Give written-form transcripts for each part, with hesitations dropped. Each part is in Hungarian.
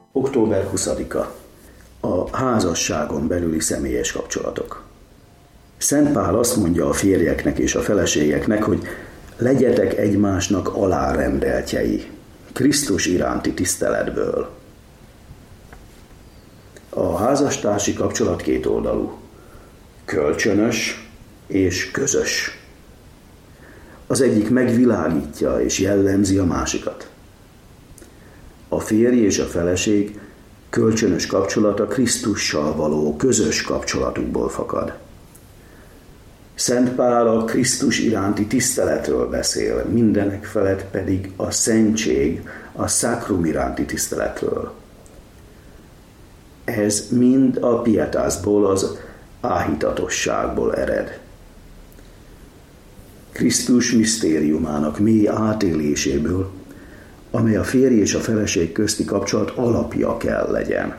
Október 20-a. A házasságon belüli személyes kapcsolatok. Szent Pál azt mondja a férjeknek és a feleségeknek, hogy legyetek egymásnak alárendeltjei, Krisztus iránti tiszteletből. A házastársi kapcsolat kétoldalú, kölcsönös és közös. Az egyik megvilágítja és jellemzi a másikat. A férj és a feleség kölcsönös kapcsolata Krisztussal való közös kapcsolatukból fakad. Szent Pál a Krisztus iránti tiszteletről beszél, mindenek felett pedig a szentség, a sacrum iránti tiszteletről. Ez mind a pietasból, az áhítatosságból ered. Krisztus misztériumának mély átéléséből, amely a férj és a feleség közti kapcsolat alapja kell legyen.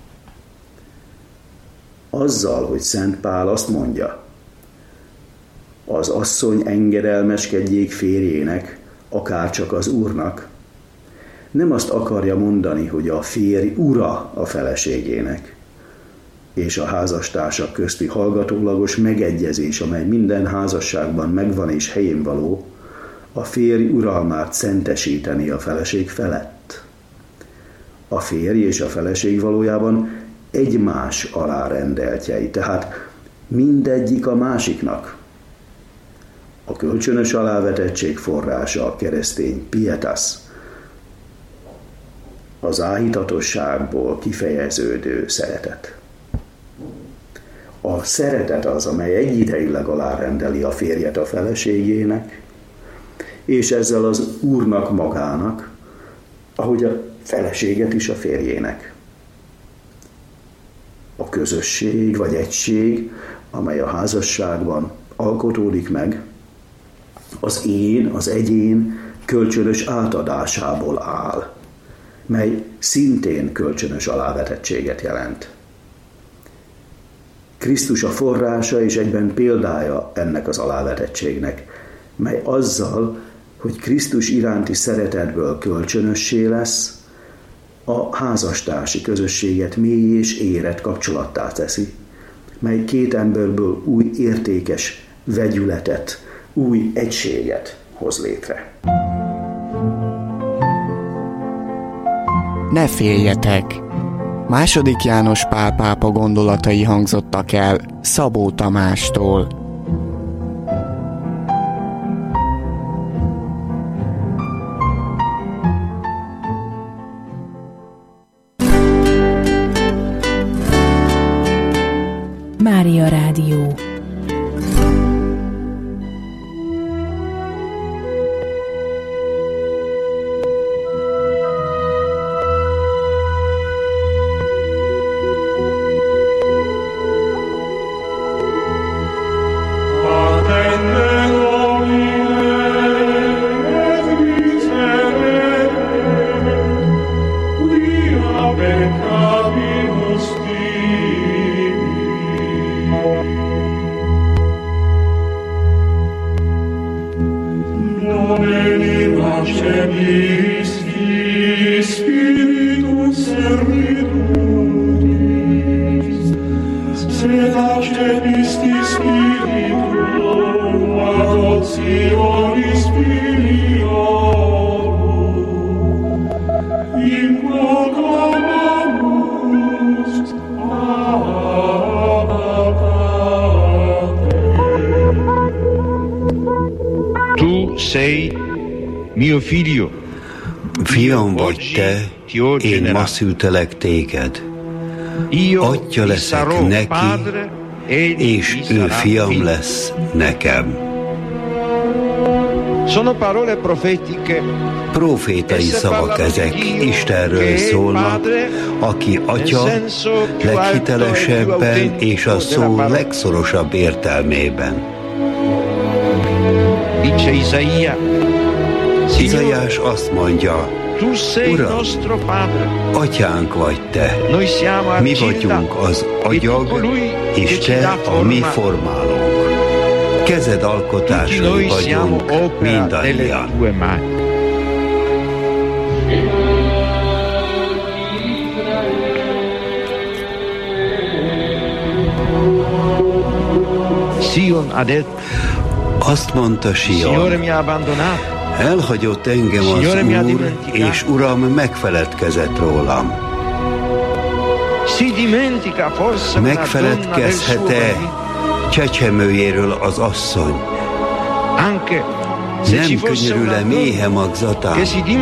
Azzal, hogy Szent Pál azt mondja, az asszony engedelmeskedjék férjének, akárcsak az Úrnak, nem azt akarja mondani, hogy a férj ura a feleségének, és a házastársak közti hallgatólagos megegyezés, amely minden házasságban megvan és helyén való, a férj uralmát szentesíteni a feleség felett. A férj és a feleség valójában egymás alárendeltjei, tehát mindegyik a másiknak. A kölcsönös alávetettség forrása a keresztény pietas, az áhítatosságból kifejeződő szeretet. A szeretet az, amely egyidejileg alárendeli a férjet a feleségének, és ezzel az Úrnak magának, ahogy a feleséget is a férjének. A közösség vagy egység, amely a házasságban alkotódik meg, az egyén kölcsönös átadásából áll, mely szintén kölcsönös alávetettséget jelent. Krisztus a forrása és egyben példája ennek az alávetettségnek, mely azzal, hogy Krisztus iránti szeretetből kölcsönössé lesz, a házastársi közösséget mély és érett kapcsolattá teszi, mely két emberből új értékes vegyületet, új egységet hoz létre. Ne féljetek! II. János Pál pápa gondolatai hangzottak el Szabó Tamástól. Mária Rádió. Fiam vagy te, én ma szültelek téged. Atya leszek neki, és ő fiam lesz nekem. Profétai szavak ezek, Istenről szólnak, aki atya leghitelesebben és a szó legszorosabb értelmében. Izaiás azt mondja, Uram, atyánk vagy te, mi vagyunk az agyag, és te a mi formálónk. Kezed alkotásai vagyunk mindannyian. Azt mondta Sion, elhagyott engem az Úr, és Uram megfeledkezett rólam. Megfeledkezhet-e csecsemőjéről az asszony? Nem könyörül-e méhe magzatán?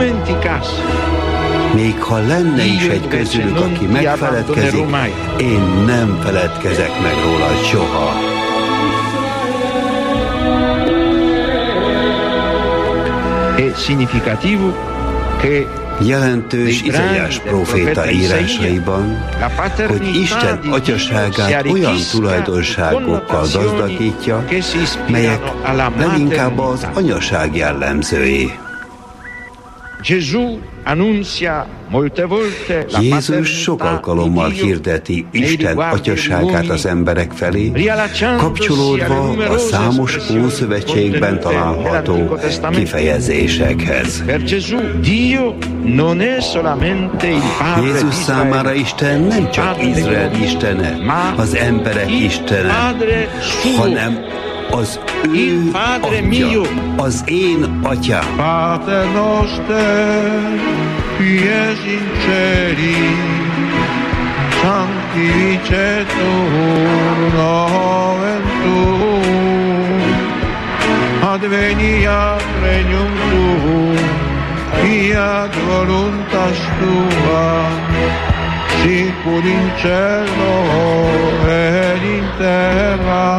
Még ha lenne is egy közülük, aki megfeledkezik, én nem feledkezek meg róla soha. Jelentős Izaiás próféta írásaiban, hogy Isten atyaságát olyan tulajdonságokkal gazdagítja, melyek leginkább az anyaság jellemzői. Jézus sok alkalommal hirdeti Isten atyaságát az emberek felé, kapcsolódva a számos Ószövetségben található kifejezésekhez. Jézus számára Isten nem csak Izrael istene, az emberek istene, hanem az ő atya, az én atyám. Pater noster, qui es in celi, sanctificetur nomen tuum, adveniat regnum tuum, fiat voluntas tua, sicur in cielo et in terra.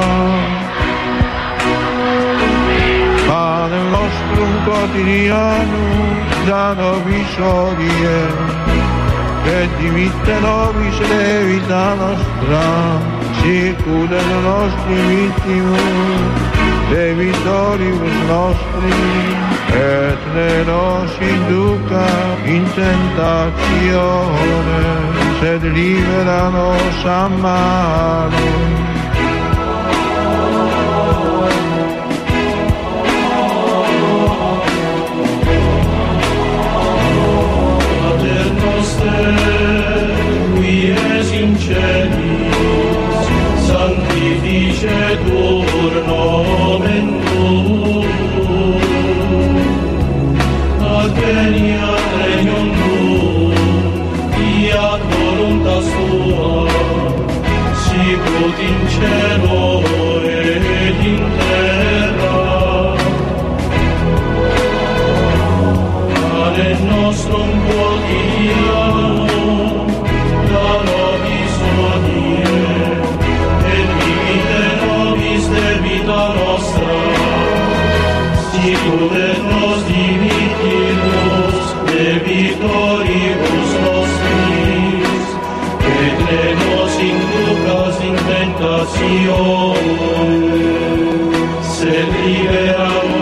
Pane nostrum quotidianum da nobis hodie, et dimitte nobis debita nostra, sicur et nostri vittimus debitoribus nostri, et ne nos induca in tentatione, sed libera nos a malo. Qui es in celis, sanctificetur nomen tuum, adveniat regnum tuum, fiat voluntas tua, sicut in cielo et in terra. Pane nostrum quotidianum da nobis hodie, et dimitte nobis debita nostra, sicur et nos dimittimus debitoribus nostris, et ne nos inducas in tentatione, sed libera